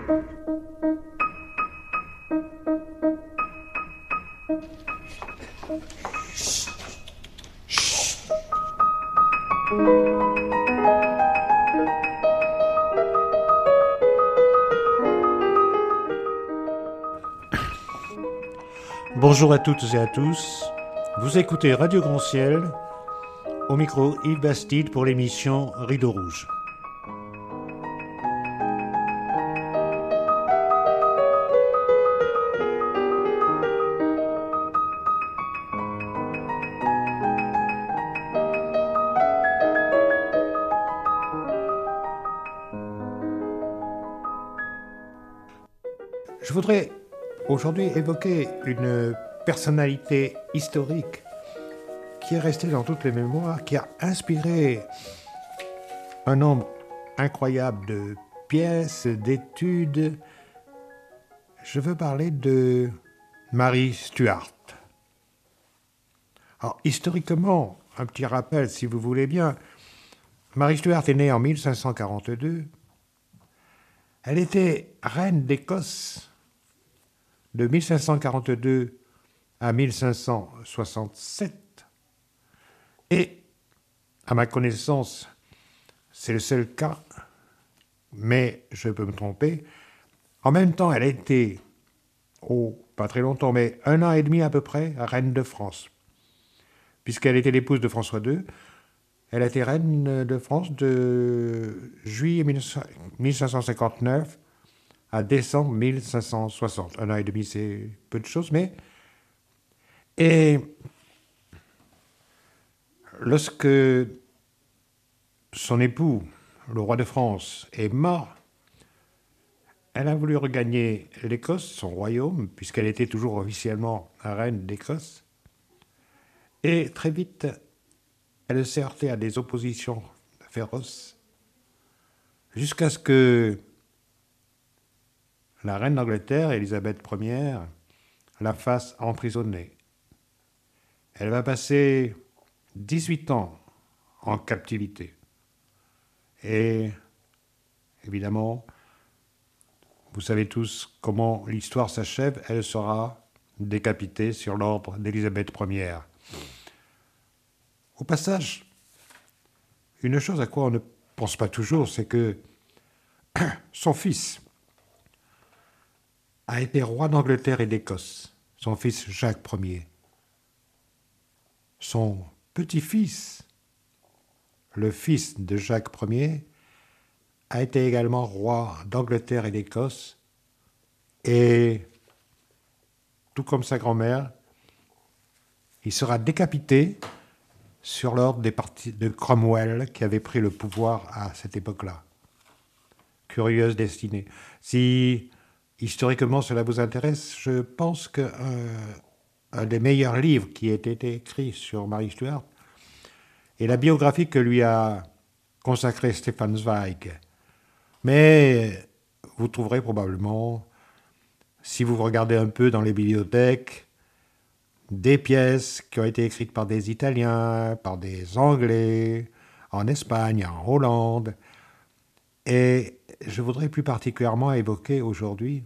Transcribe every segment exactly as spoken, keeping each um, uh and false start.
Bonjour à toutes et à tous, vous écoutez Radio Grand Ciel, au micro Yves Bastide pour l'émission Rideau Rouge. Je voudrais aujourd'hui évoquer une personnalité historique qui est restée dans toutes les mémoires, qui a inspiré un nombre incroyable de pièces, d'études. Je veux parler de Mary Stuart. Alors, historiquement, un petit rappel si vous voulez bien, Mary Stuart est née en mille cinq cent quarante-deux. Elle était reine d'Écosse de mille cinq cent quarante-deux à mille cinq cent soixante-sept. Et, à ma connaissance, c'est le seul cas, mais je peux me tromper. En même temps, elle a été, oh, pas très longtemps, mais un an et demi à peu près, reine de France, puisqu'elle était l'épouse de François deux. Elle a été reine de France de juillet mille cinq cent cinquante-neuf à décembre mille cinq cent soixante. Un an et demi, c'est peu de choses, mais... Et lorsque son époux, le roi de France, est mort, elle a voulu regagner l'Écosse, son royaume, puisqu'elle était toujours officiellement la reine d'Écosse. Et très vite, elle s'est heurtée à des oppositions féroces, jusqu'à ce que la reine d'Angleterre, Élisabeth première, la fasse emprisonner. Elle va passer dix-huit ans en captivité. Et évidemment, vous savez tous comment l'histoire s'achève, elle sera décapitée sur l'ordre d'Élisabeth première. Au passage, une chose à quoi on ne pense pas toujours, c'est que son fils a été roi d'Angleterre et d'Écosse, son fils Jacques premier. Son petit-fils, le fils de Jacques premier, a été également roi d'Angleterre et d'Écosse, et tout comme sa grand-mère, il sera décapité sur l'ordre des partis de Cromwell qui avait pris le pouvoir à cette époque-là. Curieuse destinée. Si historiquement cela vous intéresse, je pense qu'un un des meilleurs livres qui ait été écrit sur Mary Stuart est la biographie que lui a consacrée Stefan Zweig. Mais vous trouverez probablement, si vous regardez un peu dans les bibliothèques, des pièces qui ont été écrites par des Italiens, par des Anglais, en Espagne, en Hollande. Et je voudrais plus particulièrement évoquer aujourd'hui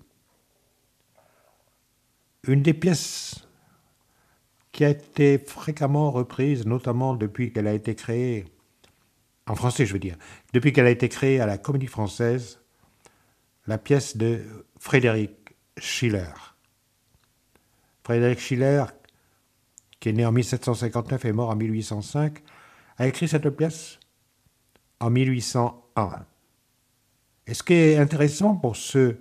une des pièces qui a été fréquemment reprise, notamment depuis qu'elle a été créée, en français je veux dire, depuis qu'elle a été créée à la Comédie Française, la pièce de Frédéric Schiller. Frédéric Schiller, qui est né en mille sept cent cinquante-neuf et mort en mille huit cent cinq, a écrit cette pièce en mille huit cent un. Et ce qui est intéressant pour ceux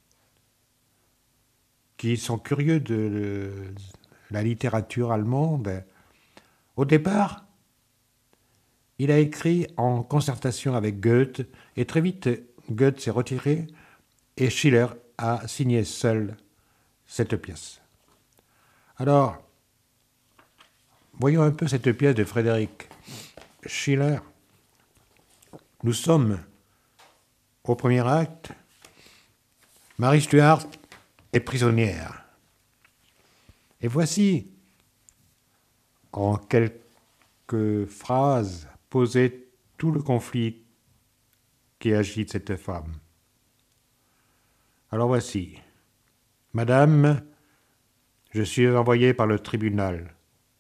qui sont curieux de la littérature allemande, au départ, il a écrit en concertation avec Goethe, et très vite, Goethe s'est retiré, et Schiller a signé seul cette pièce. Alors, voyons un peu cette pièce de Frédéric Schiller. Nous sommes au premier acte. Mary Stuart est prisonnière. Et voici, en quelques phrases, posé tout le conflit qui agite cette femme. Alors voici. Madame, je suis envoyé par le tribunal.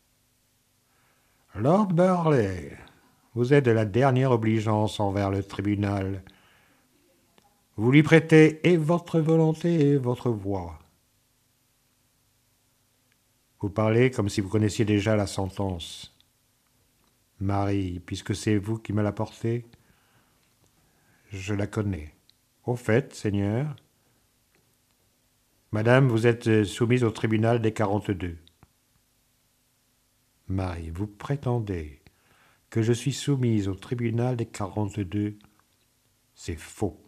Lord Burleigh, vous êtes de la dernière obligeance envers le tribunal. Vous lui prêtez et votre volonté et votre voix. Vous parlez comme si vous connaissiez déjà la sentence. Marie, puisque c'est vous qui me la portez, je la connais. Au fait, Seigneur, Madame, vous êtes soumise au tribunal des quarante-deux. Marie, vous prétendez que je suis soumise au tribunal des quarante-deux. C'est faux.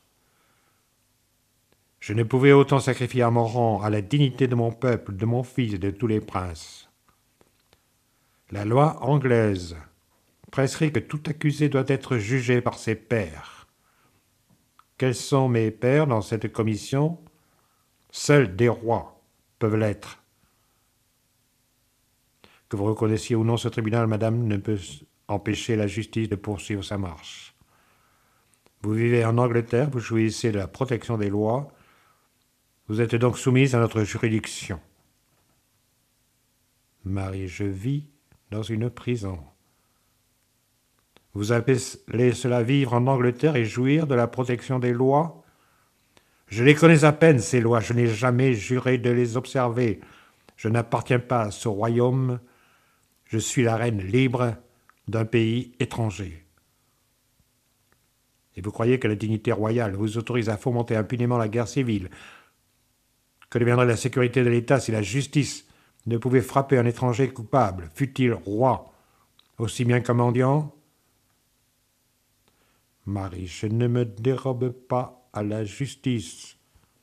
Je ne pouvais autant sacrifier à mon rang, à la dignité de mon peuple, de mon fils et de tous les princes. La loi anglaise prescrit que tout accusé doit être jugé par ses pairs. Quels sont mes pairs dans cette commission? Seuls des rois peuvent l'être. Que vous reconnaissiez ou non ce tribunal, madame, ne peut empêcher la justice de poursuivre sa marche. Vous vivez en Angleterre, vous jouissez de la protection des lois, vous êtes donc soumise à notre juridiction. Marie, je vis dans une prison. Vous appelez cela vivre en Angleterre et jouir de la protection des lois? Je les connais à peine, ces lois, je n'ai jamais juré de les observer. Je n'appartiens pas à ce royaume, je suis la reine libre d'un pays étranger. Et vous croyez que la dignité royale vous autorise à fomenter impunément la guerre civile? Que deviendrait la sécurité de l'État si la justice ne pouvait frapper un étranger coupable, fût-il roi, aussi bien qu'un mendiant? Marie, je ne me dérobe pas à la justice.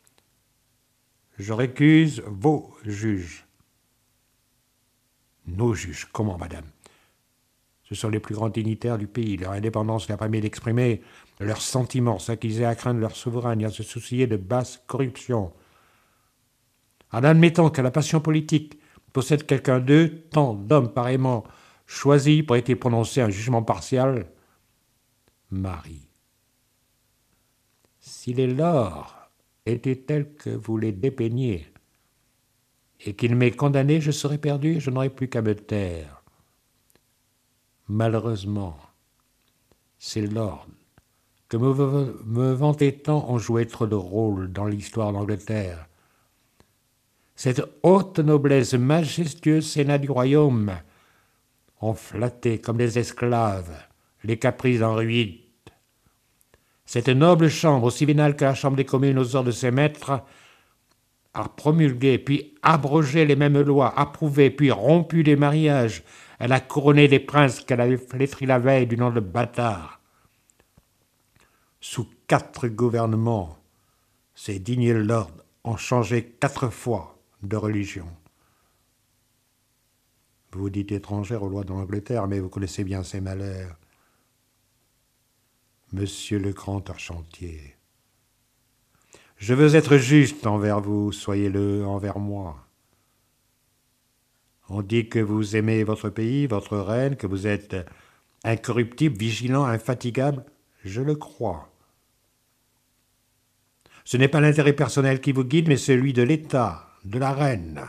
Je récuse vos juges. Nos juges, comment, madame? Ce sont les plus grands dignitaires du pays. Leur indépendance leur permet d'exprimer leurs sentiments, sans qu'ils aient à craindre leur souverain, et à se soucier de basse corruption. En admettant que la passion politique possède quelqu'un d'eux, tant d'hommes pareillement choisis pour être prononcé un jugement partial, Marie, si les lords étaient tels que vous les dépeignez, et qu'il m'ait condamné, je serais perdu et je n'aurais plus qu'à me taire. Malheureusement, ces lords que me, me vantez tant ont joué trop de rôles dans l'histoire d'Angleterre. Cette haute noblesse, majestueux sénat du royaume, ont flatté comme des esclaves les caprices d'Henri huit. Cette noble chambre, aussi vénale que la chambre des communes aux ordres de ses maîtres, a promulgué puis abrogé les mêmes lois, approuvé puis rompu les mariages. Elle a couronné des princes qu'elle avait flétris la veille du nom de bâtards. Sous quatre gouvernements, ces dignes lords ont changé quatre fois de religion. Vous vous dites étrangère aux lois de l'Angleterre, mais vous connaissez bien ses malheurs. Monsieur le grand argentier, je veux être juste envers vous, soyez-le envers moi. On dit que vous aimez votre pays, votre reine, que vous êtes incorruptible, vigilant, infatigable. Je le crois. Ce n'est pas l'intérêt personnel qui vous guide, mais celui de l'État, de la reine.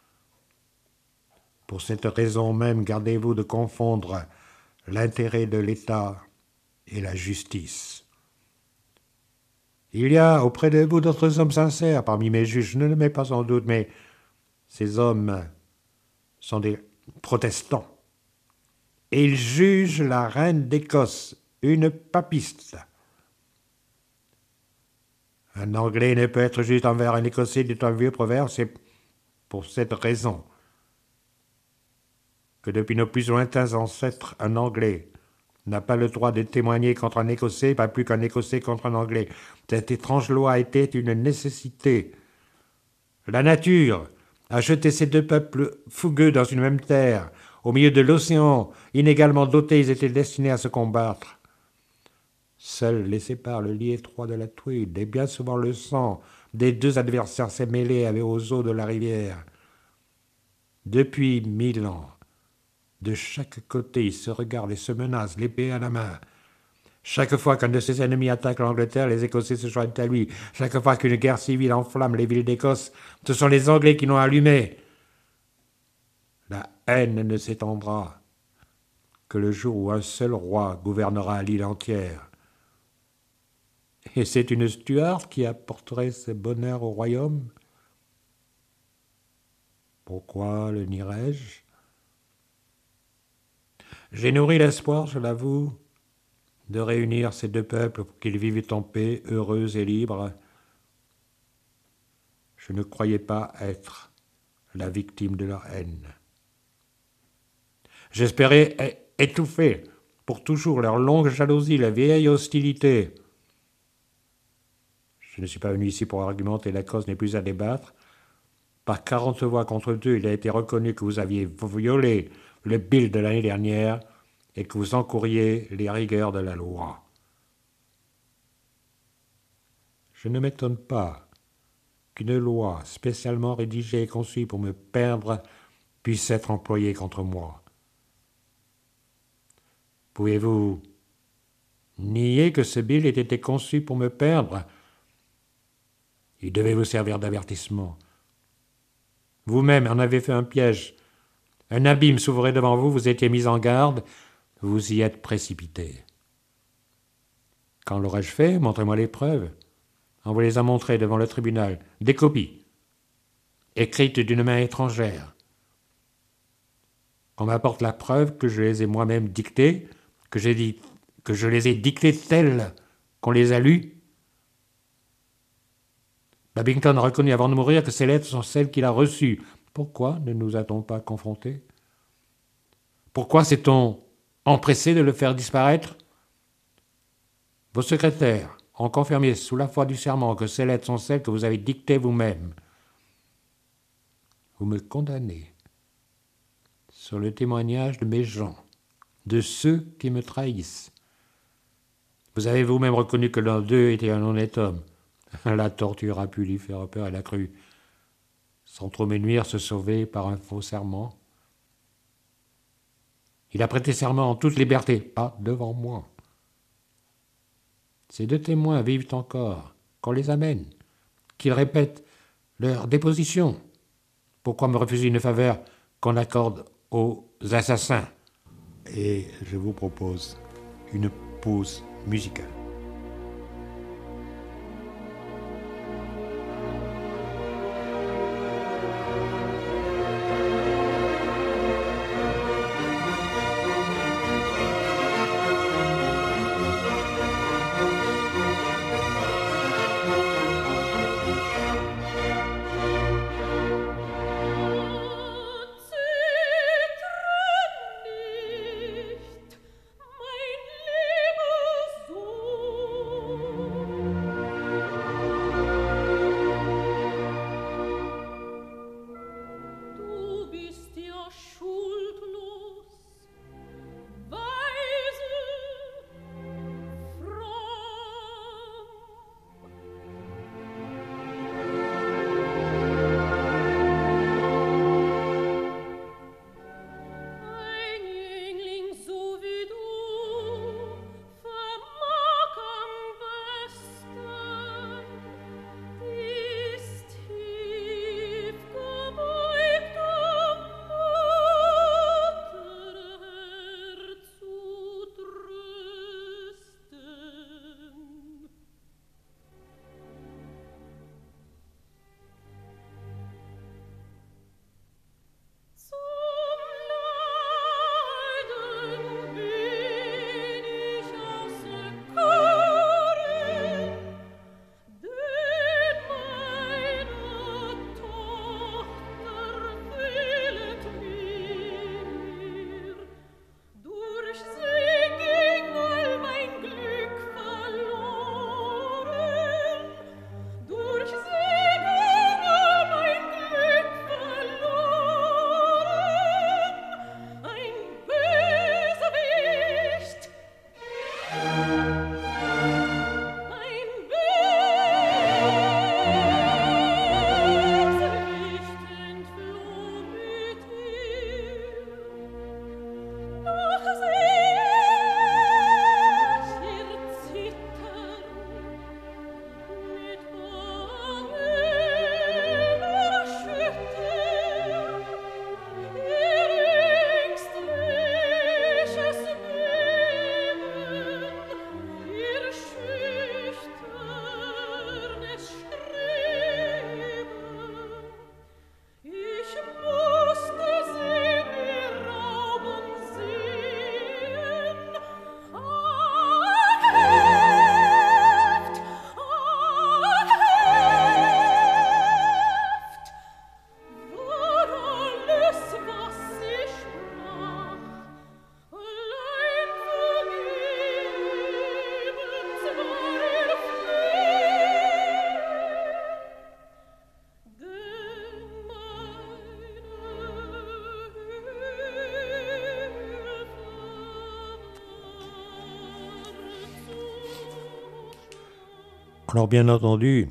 Pour cette raison même, gardez-vous de confondre l'intérêt de l'État et la justice. Il y a auprès de vous d'autres hommes sincères parmi mes juges, je ne le mets pas en doute, mais ces hommes sont des protestants. Et ils jugent la reine d'Écosse, une papiste. Un Anglais ne peut être juste envers un Écossais, dit un vieux proverbe, c'est pour cette raison que depuis nos plus lointains ancêtres, un Anglais n'a pas le droit de témoigner contre un Écossais, pas plus qu'un Écossais contre un Anglais. Cette étrange loi était une nécessité. La nature a jeté ces deux peuples fougueux dans une même terre. Au milieu de l'océan, inégalement dotés, ils étaient destinés à se combattre. Seuls les sépare le lit étroit de la Tweed, et bien souvent le sang des deux adversaires s'est mêlé aux eaux de la rivière. Depuis mille ans, de chaque côté, ils se regardent et se menacent, l'épée à la main. Chaque fois qu'un de ses ennemis attaque l'Angleterre, les Écossais se joignent à lui. Chaque fois qu'une guerre civile enflamme les villes d'Écosse, ce sont les Anglais qui l'ont allumée. La haine ne s'étendra que le jour où un seul roi gouvernera l'île entière. Et c'est une Stuart qui apporterait ce bonheur au royaume? Pourquoi le nierais-je? J'ai nourri l'espoir, je l'avoue, de réunir ces deux peuples pour qu'ils vivent en paix, heureux et libres. Je ne croyais pas être la victime de leur haine. J'espérais étouffer pour toujours leur longue jalousie, la vieille hostilité. Je ne suis pas venu ici pour argumenter, la cause n'est plus à débattre. Par quarante voix contre deux, il a été reconnu que vous aviez violé le bill de l'année dernière et que vous encouriez les rigueurs de la loi. Je ne m'étonne pas qu'une loi spécialement rédigée et conçue pour me perdre puisse être employée contre moi. Pouvez-vous nier que ce bill ait été conçu pour me perdre? Il devait vous servir d'avertissement. Vous-même en avez fait un piège. Un abîme s'ouvrait devant vous, vous étiez mis en garde, vous y êtes précipité. Quand l'aurais-je fait? Montrez-moi les preuves. On vous les a montrées devant le tribunal. Des copies, écrites d'une main étrangère. On m'apporte la preuve que je les ai moi-même dictées, que, j'ai dit, que je les ai dictées telles qu'on les a lues. Babington a reconnu avant de mourir que ces lettres sont celles qu'il a reçues. Pourquoi ne nous a-t-on pas confrontés? Pourquoi s'est-on empressé de le faire disparaître? Vos secrétaires ont confirmé sous la foi du serment que ces lettres sont celles que vous avez dictées vous-même. Vous me condamnez sur le témoignage de mes gens, de ceux qui me trahissent. Vous avez vous-même reconnu que l'un d'eux était un honnête homme. La torture a pu lui faire peur, elle a cru, sans trop me nuire, se sauver par un faux serment. Il a prêté serment en toute liberté, pas devant moi. Ces deux témoins vivent encore, qu'on les amène, qu'ils répètent leur déposition. Pourquoi me refuser une faveur qu'on accorde aux assassins? Et je vous propose une pause musicale. Mein Leben so Alors bien entendu,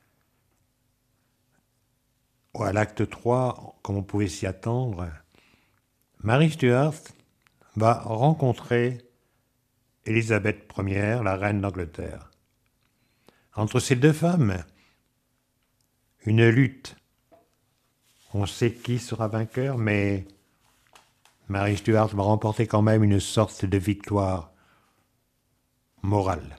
à l'acte trois, comme on pouvait s'y attendre, Mary Stuart va rencontrer Élisabeth première, la reine d'Angleterre. Entre ces deux femmes, une lutte. On sait qui sera vainqueur, mais Mary Stuart va remporter quand même une sorte de victoire morale.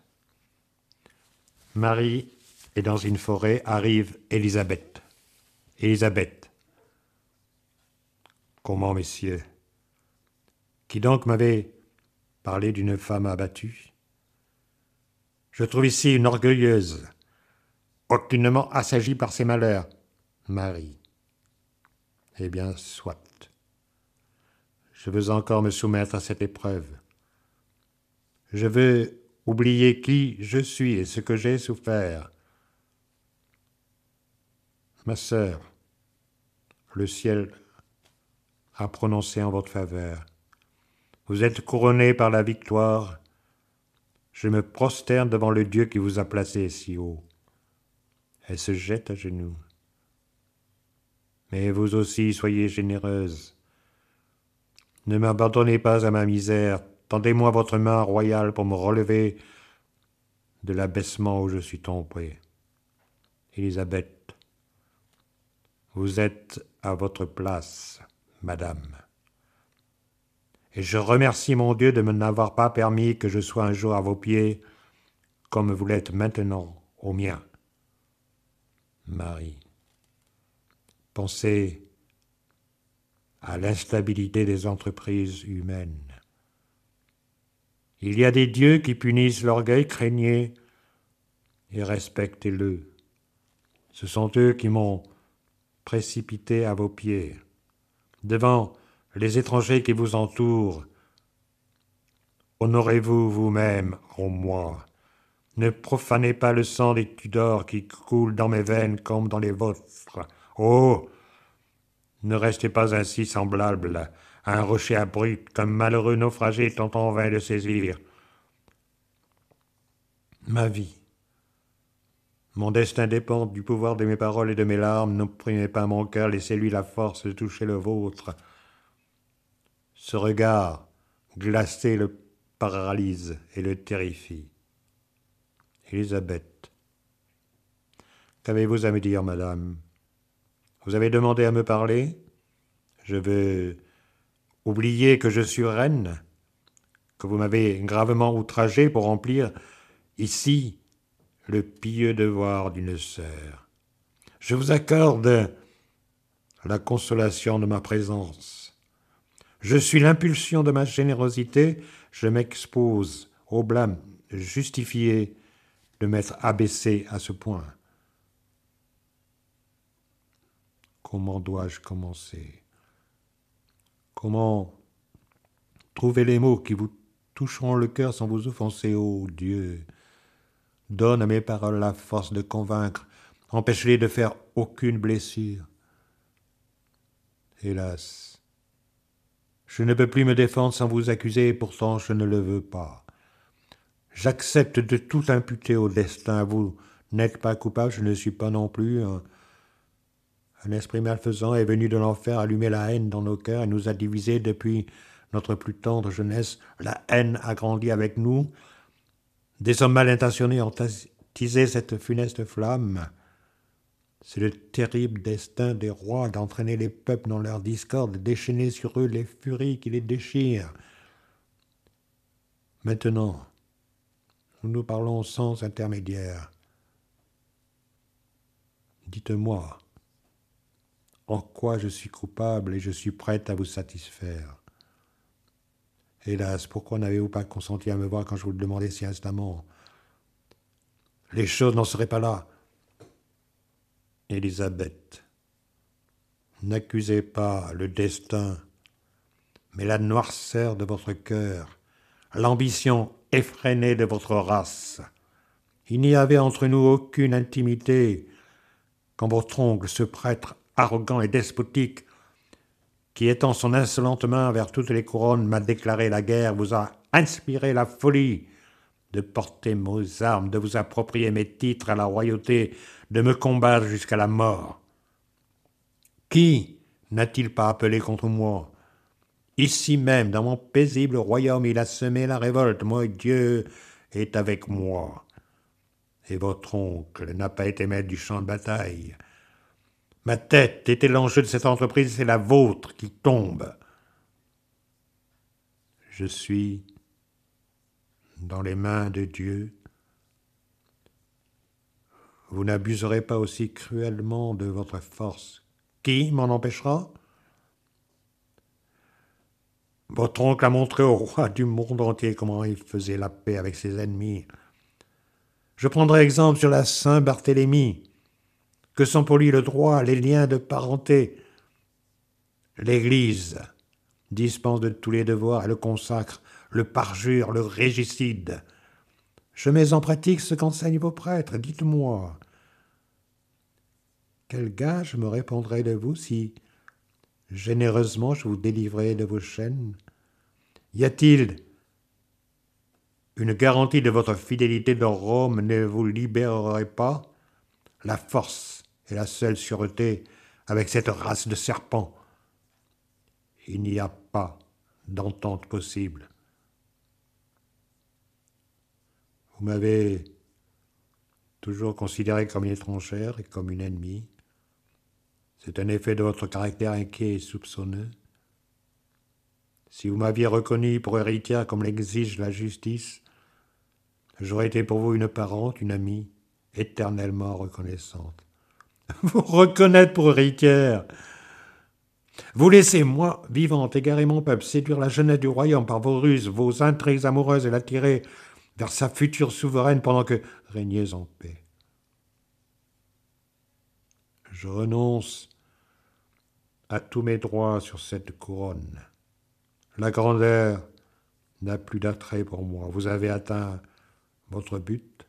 Marie est dans une forêt, arrive Élisabeth. Élisabeth. Comment, messieurs? Qui donc m'avait parlé d'une femme abattue? Je trouve ici une orgueilleuse, aucunement assagie par ses malheurs. Marie. Eh bien, soit. Je veux encore me soumettre à cette épreuve. Je veux oublier qui je suis et ce que j'ai souffert. Ma sœur, le ciel a prononcé en votre faveur. Vous êtes couronnée par la victoire. Je me prosterne devant le Dieu qui vous a placé si haut. Elle se jette à genoux. Mais vous aussi, soyez généreuse. Ne m'abandonnez pas à ma misère. Tendez-moi votre main royale pour me relever de l'abaissement où je suis tombé. Élisabeth, vous êtes à votre place, madame. Et je remercie mon Dieu de ne m'avoir pas permis que je sois un jour à vos pieds, comme vous l'êtes maintenant aux miens. Marie, pensez à l'instabilité des entreprises humaines. Il y a des dieux qui punissent l'orgueil, craignez et respectez-le. Ce sont eux qui m'ont précipité à vos pieds. Devant les étrangers qui vous entourent, honorez-vous vous-même en moi. Ne profanez pas le sang des Tudors qui coule dans mes veines comme dans les vôtres. Oh, ne restez pas ainsi semblable à un rocher abrupt, comme malheureux naufragé tentant en vain de saisir ma vie. Mon destin dépend du pouvoir de mes paroles et de mes larmes. N'opprimez pas mon cœur, laissez-lui la force de toucher le vôtre. Ce regard glacé le paralyse et le terrifie. Élisabeth, qu'avez-vous à me dire, madame? Vous avez demandé à me parler? Je veux oublier que je suis reine, que vous m'avez gravement outragé pour remplir ici le pieux devoir d'une sœur. Je vous accorde la consolation de ma présence. Je suis l'impulsion de ma générosité, je m'expose au blâme justifié de m'être abaissé à ce point. Comment dois-je commencer? Comment trouver les mots qui vous toucheront le cœur sans vous offenser, ô Dieu? Donne à mes paroles la force de convaincre, empêche-les de faire aucune blessure. Hélas, je ne peux plus me défendre sans vous accuser, et pourtant je ne le veux pas. J'accepte de tout imputer au destin. Vous n'êtes pas coupable, je ne suis pas non plus. Un, un esprit malfaisant est venu de l'enfer allumer la haine dans nos cœurs et nous a divisés depuis notre plus tendre jeunesse. La haine a grandi avec nous. Des hommes mal intentionnés ont attisé cette funeste flamme. C'est le terrible destin des rois d'entraîner les peuples dans leur discorde, de déchaîner sur eux les furies qui les déchirent. Maintenant, nous nous parlons sans intermédiaire. Dites-moi en quoi je suis coupable et je suis prête à vous satisfaire. Hélas, pourquoi n'avez-vous pas consenti à me voir quand je vous le demandais si instamment? Les choses n'en seraient pas là. Élisabeth, n'accusez pas le destin, mais la noirceur de votre cœur, l'ambition effrénée de votre race. Il n'y avait entre nous aucune intimité quand votre oncle, ce prêtre arrogant et despotique, qui étend son insolente main vers toutes les couronnes, m'a déclaré la guerre, vous a inspiré la folie de porter mes armes, de vous approprier mes titres à la royauté, de me combattre jusqu'à la mort. Qui n'a-t-il pas appelé contre moi? Ici même, dans mon paisible royaume, il a semé la révolte. Moi, Dieu est avec moi. Et votre oncle n'a pas été maître du champ de bataille. Ma tête était l'enjeu de cette entreprise, c'est la vôtre qui tombe. Je suis dans les mains de Dieu. Vous n'abuserez pas aussi cruellement de votre force. Qui m'en empêchera? Votre oncle a montré au roi du monde entier comment il faisait la paix avec ses ennemis. Je prendrai exemple sur la Saint-Barthélemy, que sont pour lui le droit, les liens de parenté. L'Église dispense de tous les devoirs, elle le consacre, le parjure, le régicide. Je mets en pratique ce qu'enseignent vos prêtres. Dites-moi, quel gage me répondrai de vous si généreusement je vous délivrais de vos chaînes? Y a-t-il une garantie de votre fidélité dont Rome ne vous libérerait pas? La force est la seule sûreté avec cette race de serpents. Il n'y a pas d'entente possible. Vous m'avez toujours considéré comme une étrangère et comme une ennemie. C'est un effet de votre caractère inquiet et soupçonneux. Si vous m'aviez reconnu pour héritière comme l'exige la justice, j'aurais été pour vous une parente, une amie, éternellement reconnaissante. Vous reconnaître pour héritière? Vous laissez, moi, vivante, égarer mon peuple, séduire la jeunesse du royaume par vos ruses, vos intrigues amoureuses et l'attirer vers sa future souveraine pendant que régnez en paix. Je renonce à tous mes droits sur cette couronne. La grandeur n'a plus d'attrait pour moi. Vous avez atteint votre but.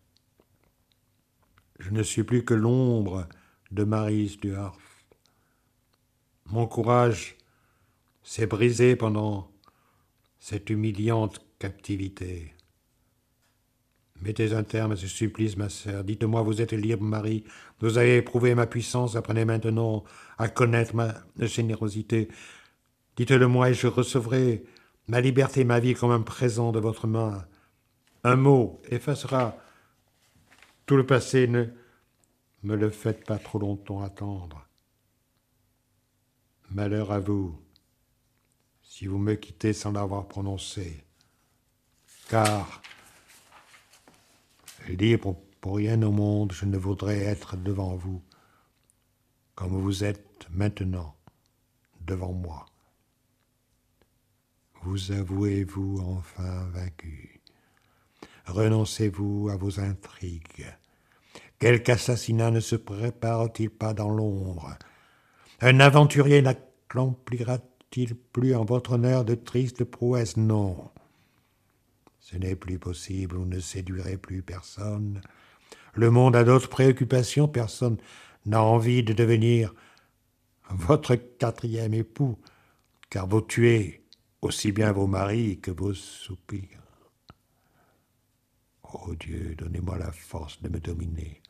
Je ne suis plus que l'ombre de Marie Stuart. Mon courage s'est brisé pendant cette humiliante captivité. Mettez un terme à ce supplice, ma sœur. Dites-moi, vous êtes libre, Marie. Vous avez éprouvé ma puissance, apprenez maintenant à connaître ma générosité. Dites-le-moi et je recevrai ma liberté, ma vie comme un présent de votre main. Un mot effacera tout le passé. Ne me le faites pas trop longtemps attendre. Malheur à vous, si vous me quittez sans l'avoir prononcé. Car, libre pour rien au monde, je ne voudrais être devant vous, comme vous êtes maintenant devant moi. Vous avouez-vous enfin vaincu? Renoncez-vous à vos intrigues? Quelque assassinat ne se prépare-t-il pas dans l'ombre? Un aventurier n'accomplira-t-il plus en votre honneur de tristes prouesses? Non. Ce n'est plus possible, vous ne séduirez plus personne. Le monde a d'autres préoccupations, personne n'a envie de devenir votre quatrième époux, car vous tuez aussi bien vos maris que vos soupirs. Oh Dieu, donnez-moi la force de me dominer.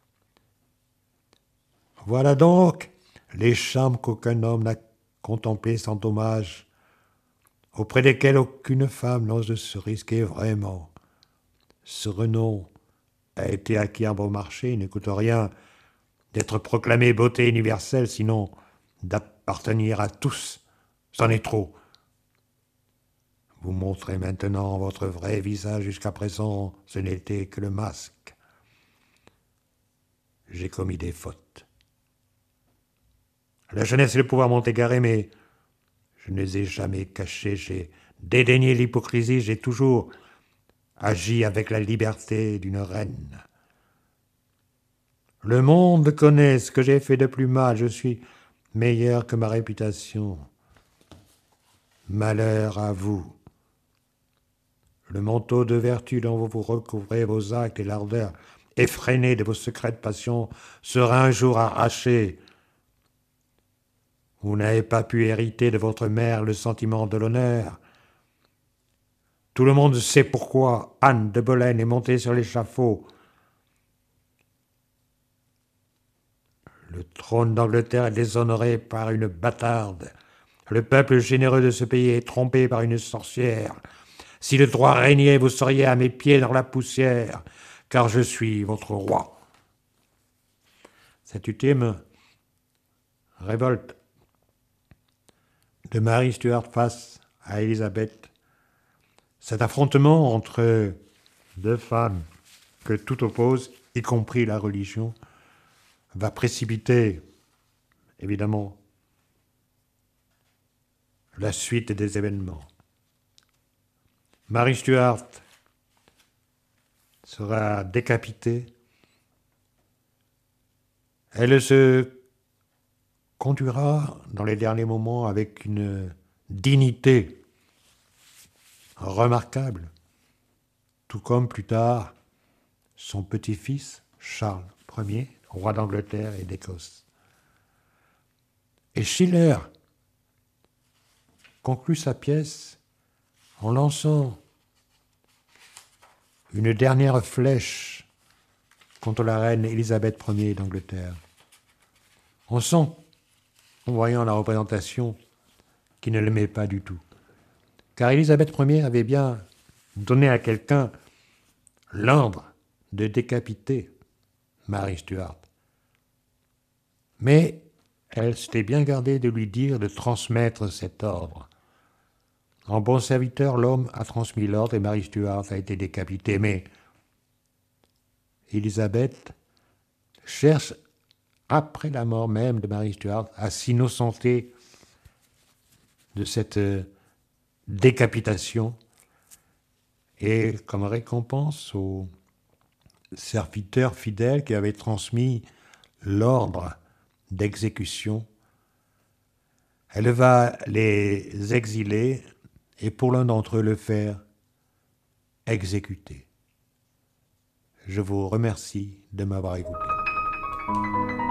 Voilà donc les charmes qu'aucun homme n'a contemplés sans dommage, auprès desquels aucune femme n'ose se risquer vraiment. Ce renom a été acquis en bon marché, il ne coûte rien d'être proclamé beauté universelle, sinon d'appartenir à tous. C'en est trop. Vous montrez maintenant votre vrai visage, jusqu'à présent ce n'était que le masque. J'ai commis des fautes. La jeunesse et le pouvoir m'ont égaré, mais je ne les ai jamais cachés, j'ai dédaigné l'hypocrisie, j'ai toujours agi avec la liberté d'une reine. Le monde connaît ce que j'ai fait de plus mal, je suis meilleur que ma réputation. Malheur à vous. Le manteau de vertu dont vous vous recouvrez vos actes et l'ardeur effrénée de vos secrètes passions sera un jour arraché. Vous n'avez pas pu hériter de votre mère le sentiment de l'honneur. Tout le monde sait pourquoi Anne de Boleyn est montée sur l'échafaud. Le trône d'Angleterre est déshonoré par une bâtarde. Le peuple généreux de ce pays est trompé par une sorcière. Si le droit régnait, vous seriez à mes pieds dans la poussière, car je suis votre roi. Cette ultime révolte de Marie Stuart face à Élisabeth, cet affrontement entre deux femmes que tout oppose, y compris la religion, va précipiter, évidemment, la suite des événements. Marie Stuart sera décapitée. Elle se conduira dans les derniers moments avec une dignité remarquable, tout comme plus tard son petit-fils Charles Ier, roi d'Angleterre et d'Écosse. Et Schiller conclut sa pièce en lançant une dernière flèche contre la reine Élisabeth Ier d'Angleterre. On sent, en voyant la représentation, qu'il ne l'aimait pas du tout. Car Élisabeth Ier avait bien donné à quelqu'un l'ordre de décapiter Marie Stuart. Mais elle s'était bien gardée de lui dire de transmettre cet ordre. En bon serviteur, l'homme a transmis l'ordre et Marie Stuart a été décapitée. Mais Élisabeth cherche, après la mort même de Marie Stuart, à s'innocenter de cette décapitation. Et comme récompense aux serviteurs fidèles qui avaient transmis l'ordre d'exécution, elle va les exiler et pour l'un d'entre eux le faire exécuter. Je vous remercie de m'avoir écouté.